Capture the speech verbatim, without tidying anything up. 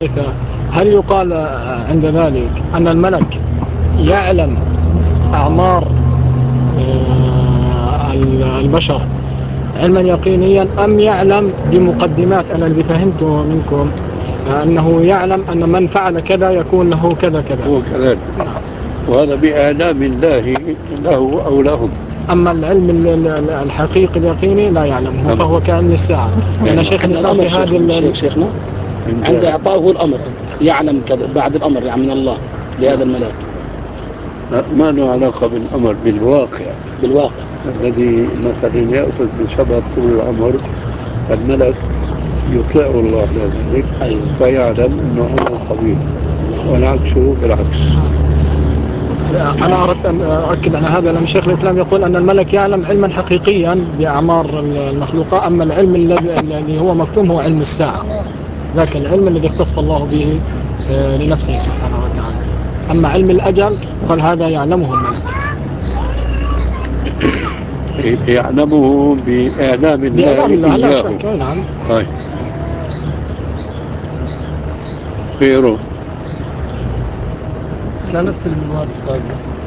هل يقال عند ذلك أن الملك يعلم أعمار البشر علما يقينيا، أم يعلم بمقدمات؟ أنا الذي فهمته منكم أنه يعلم أن من فعل كذا يكون له كذا كذا. هو كذلك، وهذا بإعلام الله له أو لهم. أما العلم الحقيقي اليقيني لا يعلمه، فهو كعلم الساعة. يعني شيخ الإسلام في هذه الشيخ شيخنا عند إعطائه الأمر يعلم كذا بعد الأمر يعني من الله لهذا الملاك. ما له علاقة بالأمر، بالواقع بالواقع الذي مثلا يأخذ بسبب طول الأمر الملك يطلع الله لذلك. أيوة. فيعلم أنه أمر طويل، والعكس بالعكس. أنا أردت أن أؤكد على هذا، لأن شيخ الإسلام يقول أن الملك يعلم علما حقيقيا بأعمار المخلوقات، أما العلم الذي هو مكتوم هو علم الساعة، ذاك العلم الذي اختص الله به لنفسه سبحانه وتعالى. أما علم الأجل قال هذا يعلمه الملك، يعلمه بإعلام الله, بإعلام الله لا إياه. شك. نعم. طيب خيره. لا نفس المواد أستاذ.